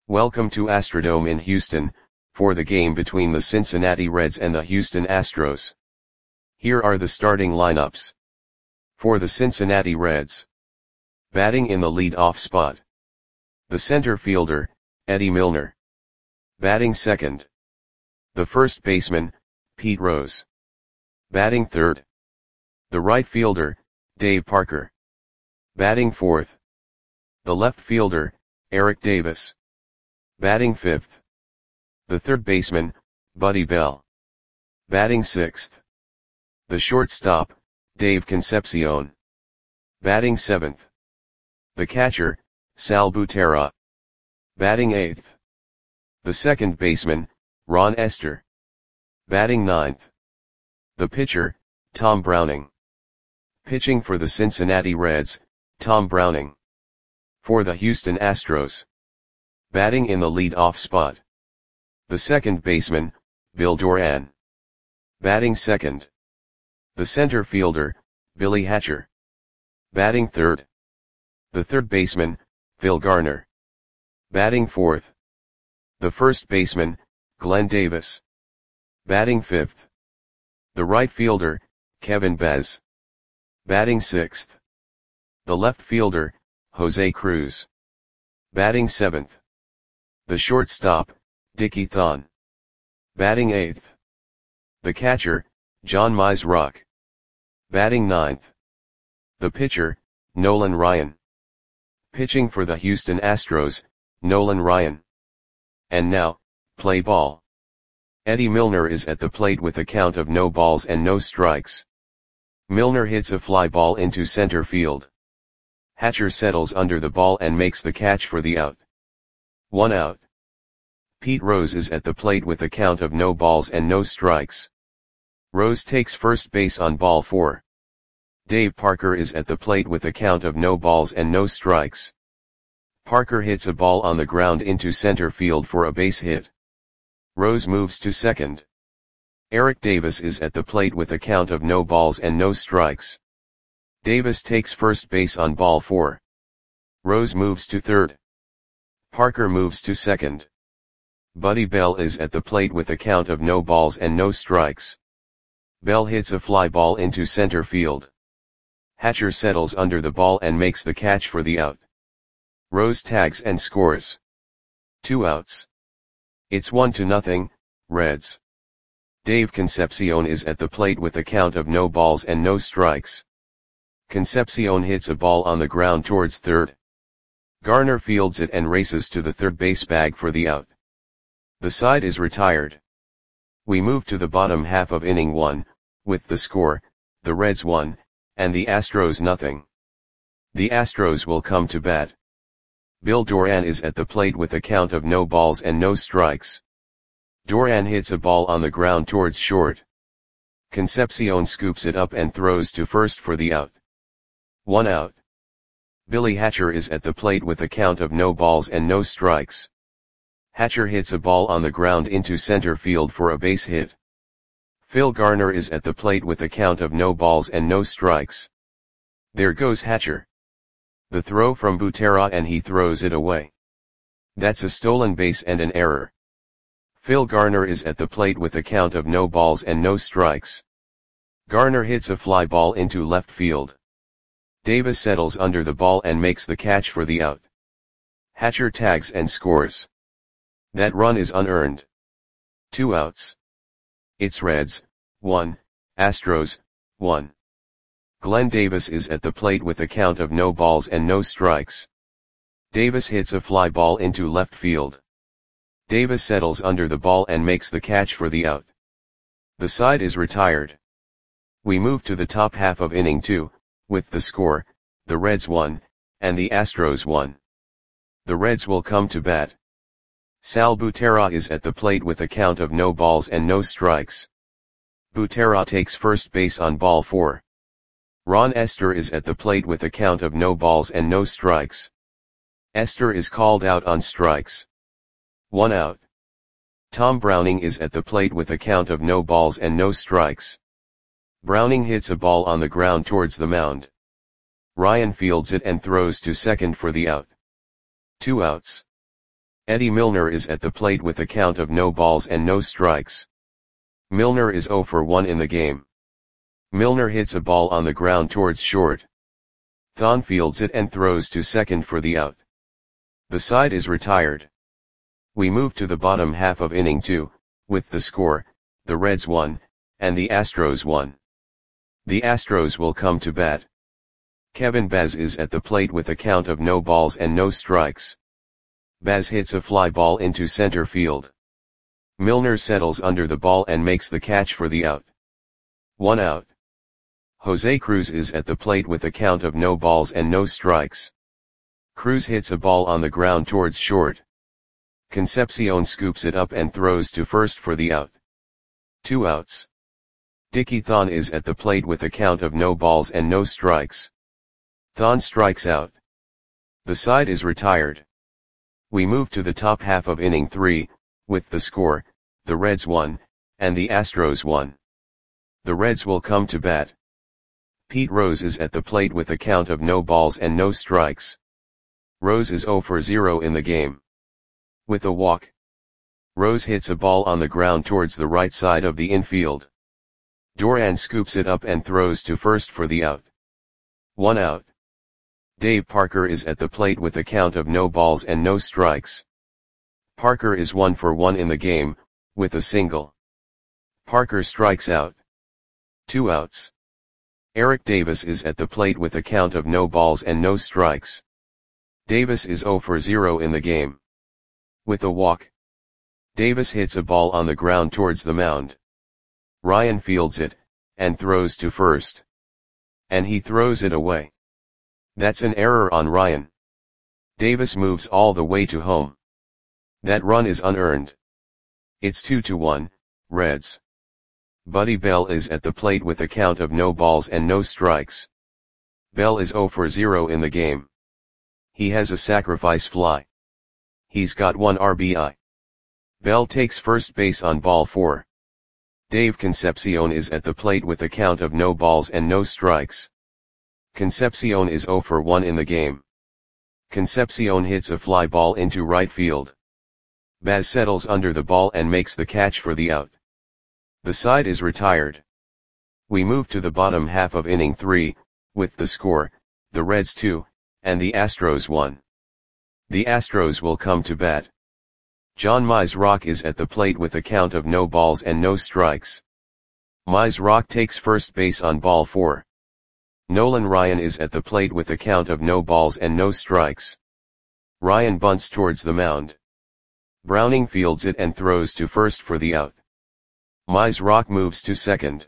Welcome to Astrodome in Houston, for the game between the Cincinnati Reds and the Houston Astros. Here are the starting lineups. For the Cincinnati Reds. Batting in the lead-off spot. The center fielder, Eddie Milner. Batting second. The first baseman, Pete Rose. Batting third. The right fielder, Dave Parker. Batting fourth. The left fielder, Eric Davis. Batting fifth. The third baseman, Buddy Bell. Batting sixth. The shortstop, Dave Concepcion. Batting seventh. The catcher, Sal Butera. Batting eighth. The second baseman, Ron Estes. Batting ninth. The pitcher, Tom Browning. Pitching for the Cincinnati Reds, Tom Browning. For the Houston Astros. Batting in the lead-off spot. The second baseman, Bill Doran. Batting second. The center fielder, Billy Hatcher. Batting third. The third baseman, Phil Garner. Batting fourth. The first baseman, Glenn Davis. Batting fifth. The right fielder, Kevin Baez. Batting sixth. The left fielder, Jose Cruz. Batting seventh. The shortstop, Dickie Thon. Batting eighth. The catcher, John Mizrock. Batting ninth. The pitcher, Nolan Ryan. Pitching for the Houston Astros, Nolan Ryan. And now, play ball. Eddie Milner is at the plate with a count of no balls and no strikes. Milner hits a fly ball into center field. Hatcher settles under the ball and makes the catch for the out. 1 out. Pete Rose is at the plate with a count of no balls and no strikes. Rose takes first base on ball 4. Dave Parker is at the plate with a count of no balls and no strikes. Parker hits a ball on the ground into center field for a base hit. Rose moves to second. Eric Davis is at the plate with a count of no balls and no strikes. Davis takes first base on ball 4. Rose moves to third. Parker moves to second. Buddy Bell is at the plate with a count of no balls and no strikes. Bell hits a fly ball into center field. Hatcher settles under the ball and makes the catch for the out. Rose tags and scores. 2 outs. It's 1-0, Reds. Dave Concepcion is at the plate with a count of no balls and no strikes. Concepcion hits a ball on the ground towards third. Garner fields it and races to the third base bag for the out. The side is retired. We move to the bottom half of inning 1, with the score, the Reds 1, and the Astros 0. The Astros will come to bat. Bill Doran is at the plate with a count of no balls and no strikes. Doran hits a ball on the ground towards short. Concepcion scoops it up and throws to first for the out. 1 out. Billy Hatcher is at the plate with a count of no balls and no strikes. Hatcher hits a ball on the ground into center field for a base hit. Phil Garner is at the plate with a count of no balls and no strikes. There goes Hatcher. The throw from Butera and he throws it away. That's a stolen base and an error. Phil Garner is at the plate with a count of no balls and no strikes. Garner hits a fly ball into left field. Davis settles under the ball and makes the catch for the out. Hatcher tags and scores. That run is unearned. 2 outs. It's Reds, 1, Astros, 1. Glenn Davis is at the plate with a count of no balls and no strikes. Davis hits a fly ball into left field. Davis settles under the ball and makes the catch for the out. The side is retired. We move to the top half of inning 2, with the score, the Reds 1, and the Astros 1. The Reds will come to bat. Sal Butera is at the plate with a count of no balls and no strikes. Butera takes first base on ball 4. Ron Estes is at the plate with a count of no balls and no strikes. Estes is called out on strikes. 1 out. Tom Browning is at the plate with a count of no balls and no strikes. Browning hits a ball on the ground towards the mound. Ryan fields it and throws to second for the out. 2 outs. Eddie Milner is at the plate with a count of no balls and no strikes. Milner is 0 for 1 in the game. Milner hits a ball on the ground towards short. Thon fields it and throws to second for the out. The side is retired. We move to the bottom half of inning 2, with the score, the Reds 1, and the Astros 1. The Astros will come to bat. Kevin Baz is at the plate with a count of no balls and no strikes. Baz hits a fly ball into center field. Milner settles under the ball and makes the catch for the out. 1 out. Jose Cruz is at the plate with a count of no balls and no strikes. Cruz hits a ball on the ground towards short. Concepcion scoops it up and throws to first for the out. 2 outs. Dickie Thon is at the plate with a count of no balls and no strikes. Thon strikes out. The side is retired. We move to the top half of inning 3, with the score, the Reds 1, and the Astros 1. The Reds will come to bat. Pete Rose is at the plate with a count of no balls and no strikes. Rose is 0 for 0 in the game. With a walk, Rose hits a ball on the ground towards the right side of the infield. Duran scoops it up and throws to first for the out. 1 out. Dave Parker is at the plate with a count of no balls and no strikes. Parker is 1 for 1 in the game, with a single. Parker strikes out. 2 outs. Eric Davis is at the plate with a count of no balls and no strikes. Davis is 0 for 0 in the game. With a walk, Davis hits a ball on the ground towards the mound. Ryan fields it, and throws to first. And he throws it away. That's an error on Ryan. Davis moves all the way to home. That run is unearned. It's 2-1, Reds. Buddy Bell is at the plate with a count of no balls and no strikes. Bell is 0 for 0 in the game. He has a sacrifice fly. He's got 1 RBI. Bell takes first base on ball 4. Dave Concepcion is at the plate with a count of no balls and no strikes. Concepcion is 0 for 1 in the game. Concepcion hits a fly ball into right field. Baz settles under the ball and makes the catch for the out. The side is retired. We move to the bottom half of inning 3, with the score, the Reds 2, and the Astros 1. The Astros will come to bat. John Mizrachi is at the plate with a count of no balls and no strikes. Mizrachi takes first base on ball 4. Nolan Ryan is at the plate with a count of no balls and no strikes. Ryan bunts towards the mound. Browning fields it and throws to first for the out. Mizrachi moves to second.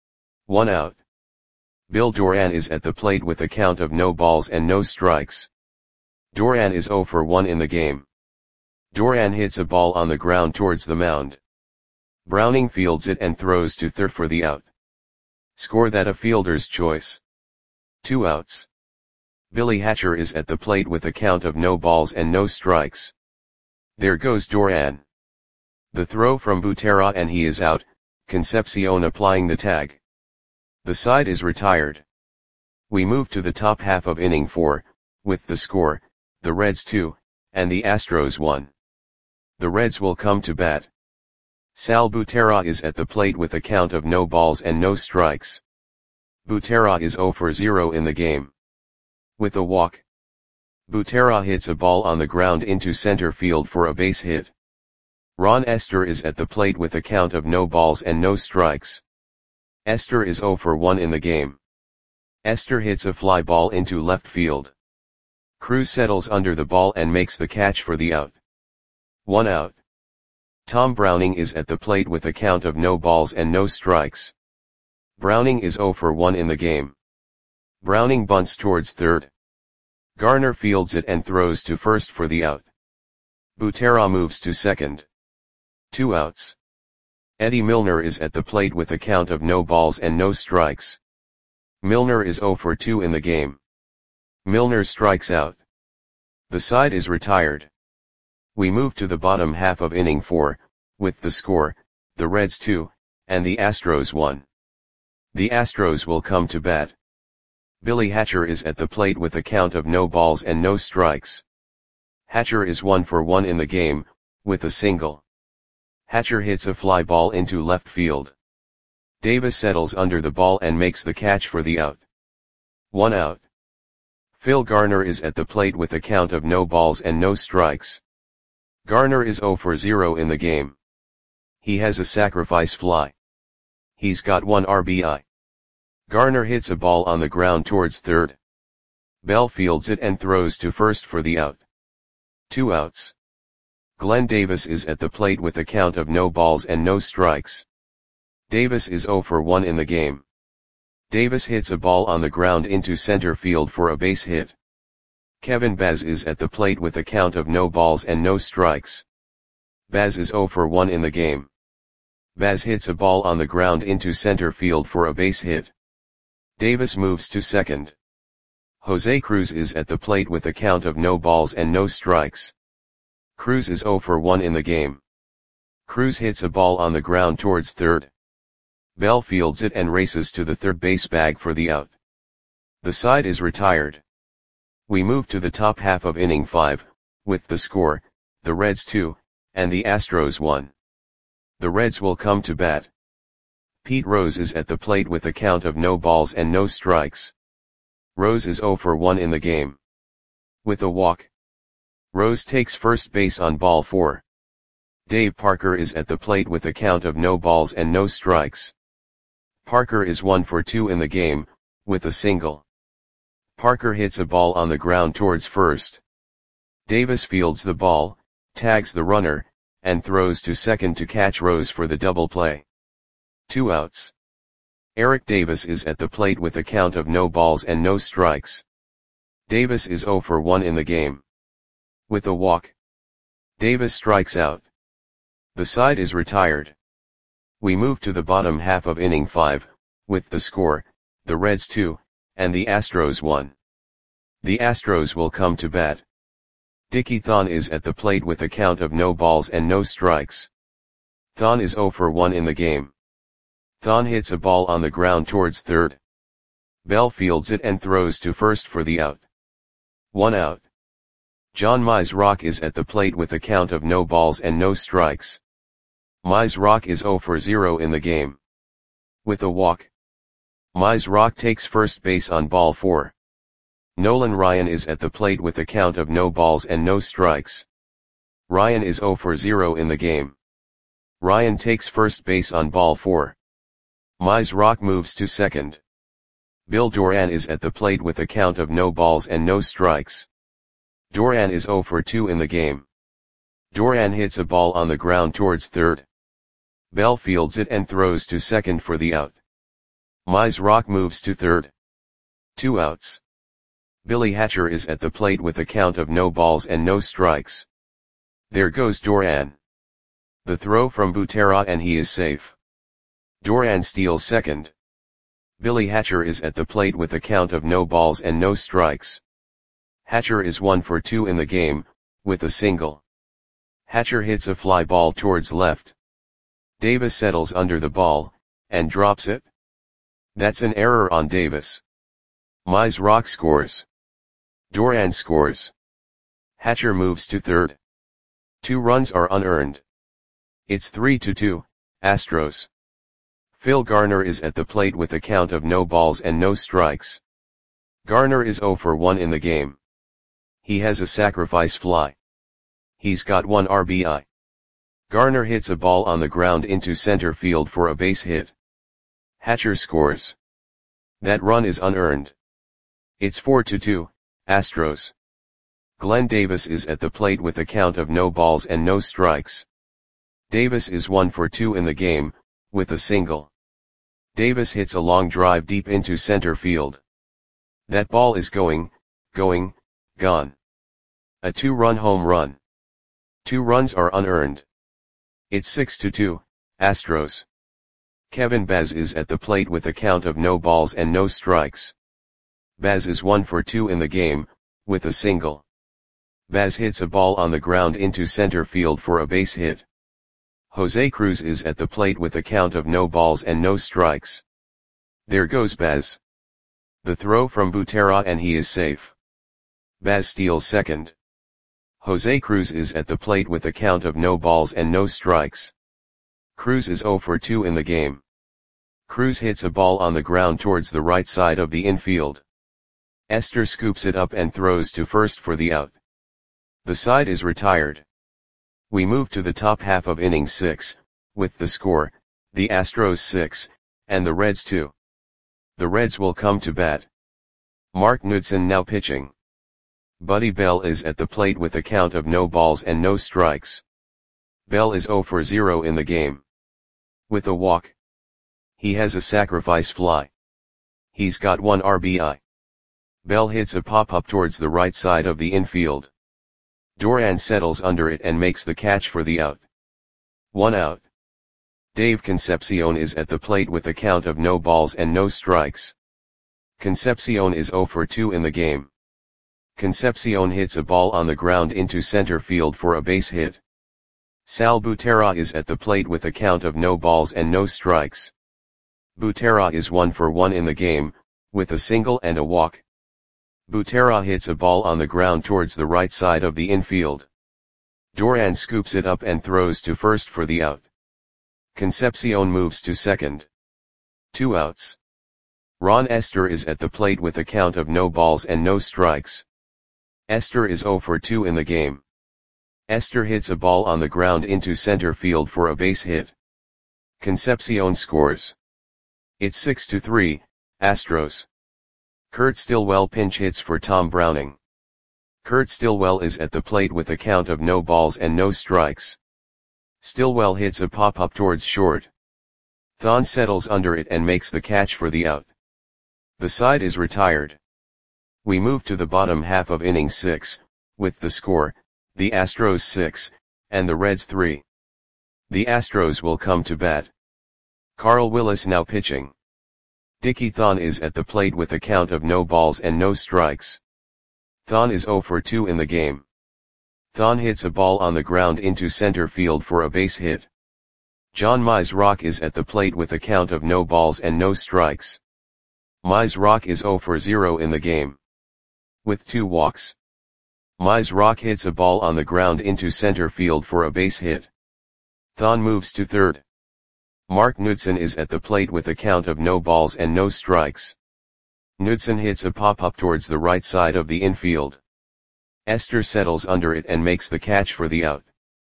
1 out. Bill Duran is at the plate with a count of no balls and no strikes. Duran is 0 for 1 in the game. Duran hits a ball on the ground towards the mound. Browning fields it and throws to third for the out. Score that a fielder's choice. 2 outs. Billy Hatcher is at the plate with a count of no balls and no strikes. There goes Duran. The throw from Butera and he is out, Concepcion applying the tag. The side is retired. We move to the top half of inning 4, with the score, the Reds 2, and the Astros 1. The Reds will come to bat. Sal Butera is at the plate with a count of no balls and no strikes. Butera is 0 for 0 in the game. With a walk, Butera hits a ball on the ground into center field for a base hit. Ron Esther is at the plate with a count of no balls and no strikes. Esther is 0 for 1 in the game. Esther hits a fly ball into left field. Cruz settles under the ball and makes the catch for the out. 1 out. Tom Browning is at the plate with a count of no balls and no strikes. Browning is 0 for 1 in the game. Browning bunts towards third. Garner fields it and throws to first for the out. Butera moves to second. 2 outs. Eddie Milner is at the plate with a count of no balls and no strikes. Milner is 0 for 2 in the game. Milner strikes out. The side is retired. We move to the bottom half of inning 4, with the score, the Reds 2, and the Astros 1. The Astros will come to bat. Billy Hatcher is at the plate with a count of no balls and no strikes. Hatcher is 1 for 1 in the game, with a single. Hatcher hits a fly ball into left field. Davis settles under the ball and makes the catch for the out. 1 out. Phil Garner is at the plate with a count of no balls and no strikes. Garner is 0 for 0 in the game. He has a sacrifice fly. He's got 1 RBI. Garner hits a ball on the ground towards third. Bell fields it and throws to first for the out. 2 outs. Glenn Davis is at the plate with a count of no balls and no strikes. Davis is 0 for 1 in the game. Davis hits a ball on the ground into center field for a base hit. Kevin Baz is at the plate with a count of no balls and no strikes. Baz is 0 for 1 in the game. Baz hits a ball on the ground into center field for a base hit. Davis moves to second. Jose Cruz is at the plate with a count of no balls and no strikes. Cruz is 0 for 1 in the game. Cruz hits a ball on the ground towards third. Bell fields it and races to the third base bag for the out. The side is retired. We move to the top half of inning 5, with the score, the Reds 2, and the Astros 1. The Reds will come to bat. Pete Rose is at the plate with a count of no balls and no strikes. Rose is 0 for 1 in the game. With a walk. Rose takes first base on ball 4. Dave Parker is at the plate with a count of no balls and no strikes. Parker is 1 for 2 in the game, with a single. Parker hits a ball on the ground towards first. Davis fields the ball, tags the runner, and throws to second to catch Rose for the double play. 2 outs. Eric Davis is at the plate with a count of no balls and no strikes. Davis is 0 for 1 in the game. With a walk. Davis strikes out. The side is retired. We move to the bottom half of inning 5, with the score, the Reds 2, and the Astros 1. The Astros will come to bat. Dickie Thon is at the plate with a count of no balls and no strikes. Thon is 0 for 1 in the game. Thon hits a ball on the ground towards third. Bell fields it and throws to first for the out. 1 out. John Mize is at the plate with a count of no balls and no strikes. Mize is 0 for 0 in the game. With a walk. Mize takes first base on ball 4. Nolan Ryan is at the plate with a count of no balls and no strikes. Ryan is 0 for 0 in the game. Ryan takes first base on ball 4. Mize moves to second. Bill Doran is at the plate with a count of no balls and no strikes. Doran is 0 for 2 in the game. Doran hits a ball on the ground towards third. Bell fields it and throws to second for the out. Mize moves to third. 2 outs. Billy Hatcher is at the plate with a count of no balls and no strikes. There goes Doran. The throw from Butera and he is safe. Doran steals second. Billy Hatcher is at the plate with a count of no balls and no strikes. Hatcher is 1 for 2 in the game, with a single. Hatcher hits a fly ball towards left. Davis settles under the ball, and drops it. That's an error on Davis. Mize scores. Doran scores. Hatcher moves to third. 2 runs are unearned. It's 3-2, Astros. Phil Garner is at the plate with a count of no balls and no strikes. Garner is 0 for 1 in the game. He has a sacrifice fly. He's got 1 RBI. Garner hits a ball on the ground into center field for a base hit. Hatcher scores. That run is unearned. It's 4-2, Astros. Glenn Davis is at the plate with a count of no balls and no strikes. Davis is 1 for 2 in the game, with a single. Davis hits a long drive deep into center field. That ball is gone. A 2-run home run. 2 runs are unearned. It's 6-2, Astros. Kevin Baz is at the plate with a count of no balls and no strikes. Baz is 1 for 2 in the game, with a single. Baz hits a ball on the ground into center field for a base hit. Jose Cruz is at the plate with a count of no balls and no strikes. There goes Baz. The throw from Butera and he is safe. Baz steals second. Jose Cruz is at the plate with a count of no balls and no strikes. Cruz is 0 for 2 in the game. Cruz hits a ball on the ground towards the right side of the infield. Esther scoops it up and throws to first for the out. The side is retired. We move to the top half of inning 6, with the score, the Astros 6, and the Reds 2. The Reds will come to bat. Mark Knudsen now pitching. Buddy Bell is at the plate with a count of no balls and no strikes. Bell is 0 for 0 in the game. With a walk. He has a sacrifice fly. He's got 1 RBI. Bell hits a pop-up towards the right side of the infield. Duran settles under it and makes the catch for the out. 1 out. Dave Concepcion is at the plate with a count of no balls and no strikes. Concepcion is 0 for 2 in the game. Concepcion hits a ball on the ground into center field for a base hit. Sal Butera is at the plate with a count of no balls and no strikes. Butera is 1 for 1 in the game, with a single and a walk. Butera hits a ball on the ground towards the right side of the infield. Duran scoops it up and throws to first for the out. Concepcion moves to second. 2 outs. Ron Esther is at the plate with a count of no balls and no strikes. Esther is 0 for 2 in the game. Esther hits a ball on the ground into center field for a base hit. Concepcion scores. It's 6-3, Astros. Kurt Stillwell pinch hits for Tom Browning. Kurt Stillwell is at the plate with a count of no balls and no strikes. Stillwell hits a pop-up towards short. Thon settles under it and makes the catch for the out. The side is retired. We move to the bottom half of inning 6, with the score, the Astros 6, and the Reds 3. The Astros will come to bat. Carl Willis now pitching. Dickie Thon is at the plate with a count of no balls and no strikes. Thon is 0 for 2 in the game. Thon hits a ball on the ground into center field for a base hit. John Mize is at the plate with a count of no balls and no strikes. Mize is 0 for 0 in the game. With 2 walks. Mize hits a ball on the ground into center field for a base hit. Thon moves to third. Mark Knudsen is at the plate with a count of no balls and no strikes. Knudsen hits a pop-up towards the right side of the infield. Esther settles under it and makes the catch for the out.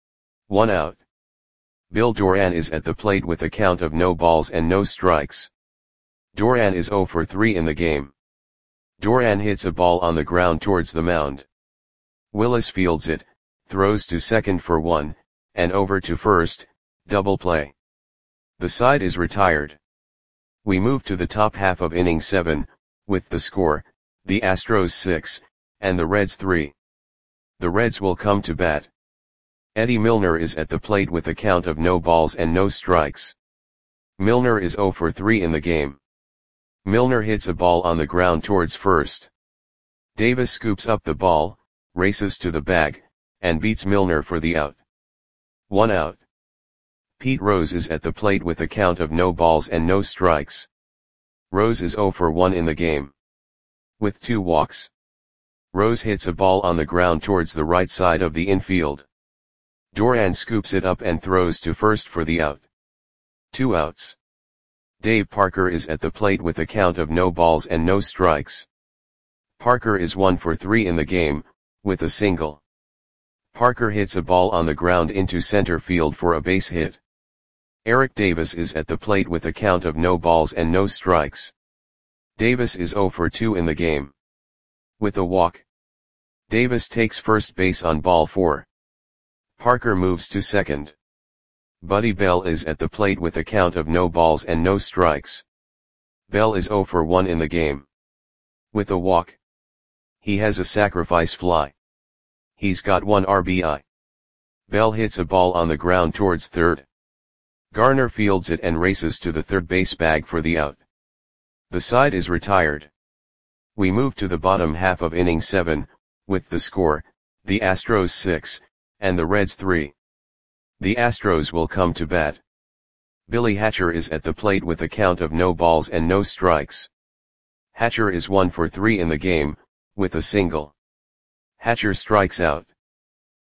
1 out. Bill Duran is at the plate with a count of no balls and no strikes. Duran is 0 for 3 in the game. Duran hits a ball on the ground towards the mound. Willis fields it, throws to second for 1, and over to first, double play. The side is retired. We move to the top half of inning 7, with the score, the Astros 6, and the Reds 3. The Reds will come to bat. Eddie Milner is at the plate with a count of no balls and no strikes. Milner is 0 for 3 in the game. Milner hits a ball on the ground towards first. Davis scoops up the ball, races to the bag, and beats Milner for the out. 1 out. Pete Rose is at the plate with a count of no balls and no strikes. Rose is 0 for 1 in the game. With 2 walks. Rose hits a ball on the ground towards the right side of the infield. Duran scoops it up and throws to first for the out. 2 outs. Dave Parker is at the plate with a count of no balls and no strikes. Parker is 1 for 3 in the game, with a single. Parker hits a ball on the ground into center field for a base hit. Eric Davis is at the plate with a count of no balls and no strikes. Davis is 0 for 2 in the game. With a walk. Davis takes first base on ball 4. Parker moves to second. Buddy Bell is at the plate with a count of no balls and no strikes. Bell is 0 for 1 in the game. With a walk. He has a sacrifice fly. He's got 1 RBI. Bell hits a ball on the ground towards third. Garner fields it and races to the third base bag for the out. The side is retired. We move to the bottom half of inning 7, with the score, the Astros 6, and the Reds 3. The Astros will come to bat. Billy Hatcher is at the plate with a count of no balls and no strikes. Hatcher is 1 for 3 in the game, with a single. Hatcher strikes out.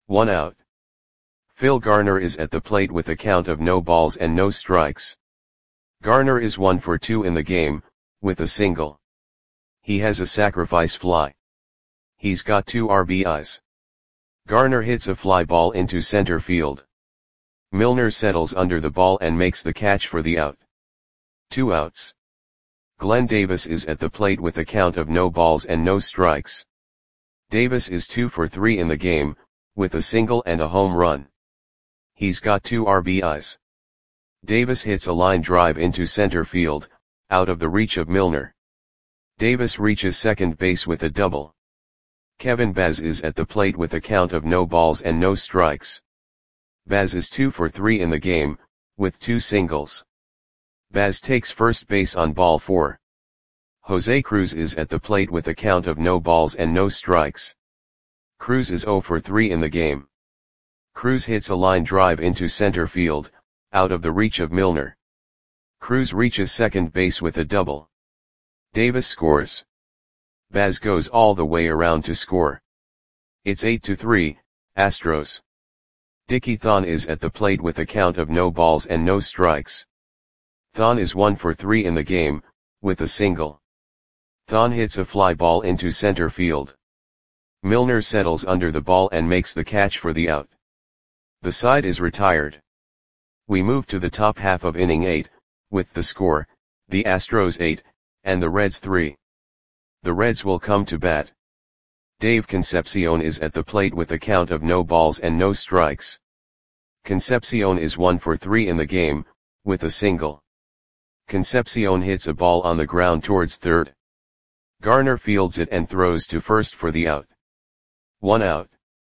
1 out. Phil Garner is at the plate with a count of no balls and no strikes. Garner is 1 for 2 in the game, with a single. He has a sacrifice fly. He's got 2 RBIs. Garner hits a fly ball into center field. Milner settles under the ball and makes the catch for the out. 2 outs. Glenn Davis is at the plate with a count of no balls and no strikes. Davis is 2 for 3 in the game, with a single and a home run. He's got 2 RBIs. Davis hits a line drive into center field, out of the reach of Milner. Davis reaches second base with a double. Kevin Baz is at the plate with a count of no balls and no strikes. Baz is 2 for 3 in the game, with 2 singles. Baz takes first base on ball 4. Jose Cruz is at the plate with a count of no balls and no strikes. Cruz is 0 for 3 in the game. Cruz hits a line drive into center field, out of the reach of Milner. Cruz reaches second base with a double. Davis scores. Baz goes all the way around to score. It's 8-3, Astros. Dickie Thon is at the plate with a count of no balls and no strikes. Thon is 1 for 3 in the game, with a single. Thon hits a fly ball into center field. Milner settles under the ball and makes the catch for the out. The side is retired. We move to the top half of inning 8, with the score, the Astros 8, and the Reds 3. The Reds will come to bat. Dave Concepcion is at the plate with a count of no balls and no strikes. Concepcion is 1 for 3 in the game, with a single. Concepcion hits a ball on the ground towards third. Garner fields it and throws to first for the out. 1 out.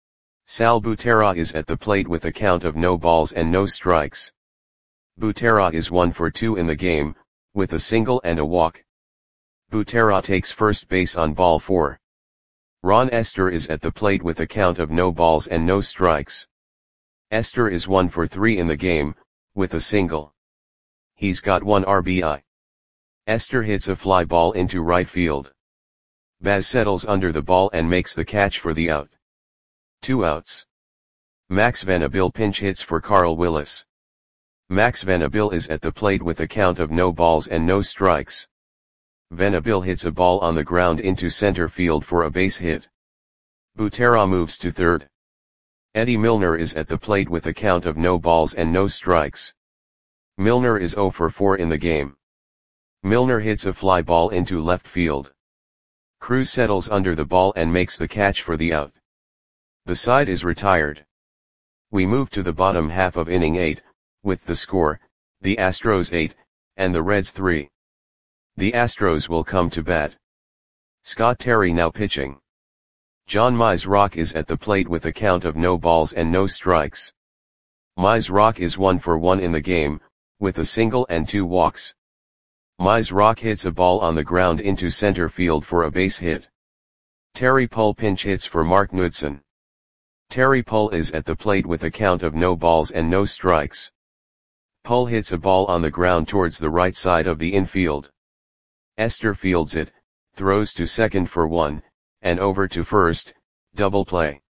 Sal Butera is at the plate with a count of no balls and no strikes. Butera is 1 for 2 in the game, with a single and a walk. Butera takes first base on ball 4. Ron Esther is at the plate with a count of no balls and no strikes. Esther is 1 for 3 in the game, with a single. He's got 1 RBI. Esther hits a fly ball into right field. Baz settles under the ball and makes the catch for the out. 2 outs. Max Vanderbilt pinch hits for Carl Willis. Max Vanderbilt is at the plate with a count of no balls and no strikes. Vanderbilt hits a ball on the ground into center field for a base hit. Butera moves to third. Eddie Milner is at the plate with a count of no balls and no strikes. Milner is 0 for 4 in the game. Milner hits a fly ball into left field. Cruz settles under the ball and makes the catch for the out. The side is retired. We move to the bottom half of inning 8, with the score, the Astros 8, and the Reds 3. The Astros will come to bat. Scott Terry now pitching. John Mizrock is at the plate with a count of no balls and no strikes. Mizrock is 1 for 1 in the game, with a single and 2 walks. Mizrock hits a ball on the ground into center field for a base hit. Terry Pull pinch hits for Mark Knudsen. Terry Pull is at the plate with a count of no balls and no strikes. Pull hits a ball on the ground towards the right side of the infield. Esther fields it, throws to second for 1, and over to first, double play.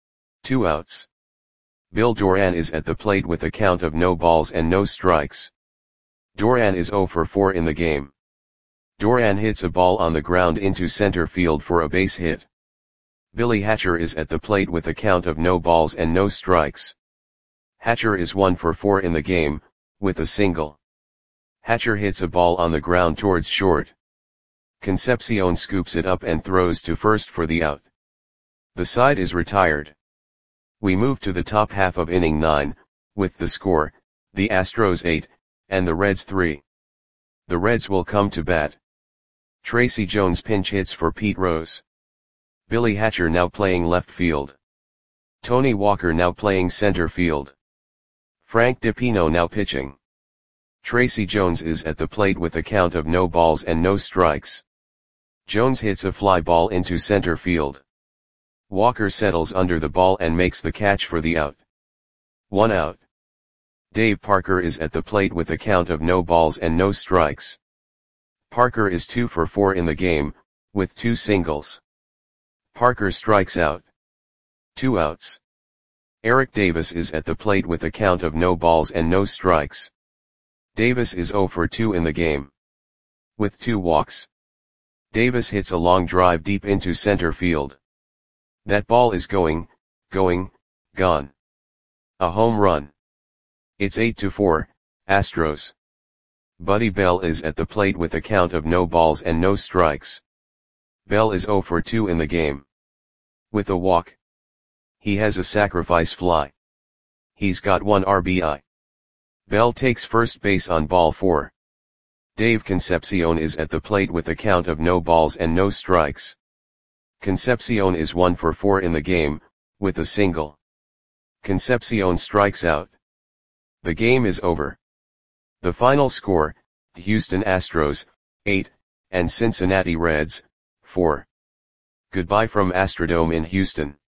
2 outs. Bill Doran is at the plate with a count of no balls and no strikes. Doran is 0 for 4 in the game. Doran hits a ball on the ground into center field for a base hit. Billy Hatcher is at the plate with a count of no balls and no strikes. Hatcher is 1 for 4 in the game, with a single. Hatcher hits a ball on the ground towards short. Concepcion scoops it up and throws to first for the out. The side is retired. We move to the top half of inning 9, with the score, the Astros 8, and the Reds 3. The Reds will come to bat. Tracy Jones pinch hits for Pete Rose. Billy Hatcher now playing left field. Tony Walker now playing center field. Frank DiPino now pitching. Tracy Jones is at the plate with a count of no balls and no strikes. Jones hits a fly ball into center field. Walker settles under the ball and makes the catch for the out. 1 out. Dave Parker is at the plate with a count of no balls and no strikes. Parker is 2 for 4 in the game, with 2 singles. Parker strikes out. 2 outs. Eric Davis is at the plate with a count of no balls and no strikes. Davis is 0 for 2 in the game. With 2 walks. Davis hits a long drive deep into center field. That ball is going, gone. A home run. It's 8-4, Astros. Buddy Bell is at the plate with a count of no balls and no strikes. Bell is 0 for 2 in the game. With a walk. He has a sacrifice fly. He's got 1 RBI. Bell takes first base on ball 4. Dave Concepcion is at the plate with a count of no balls and no strikes. Concepcion is 1 for 4 in the game, with a single. Concepcion strikes out. The game is over. The final score, Houston Astros, 8, and Cincinnati Reds, 4. Goodbye from Astrodome in Houston.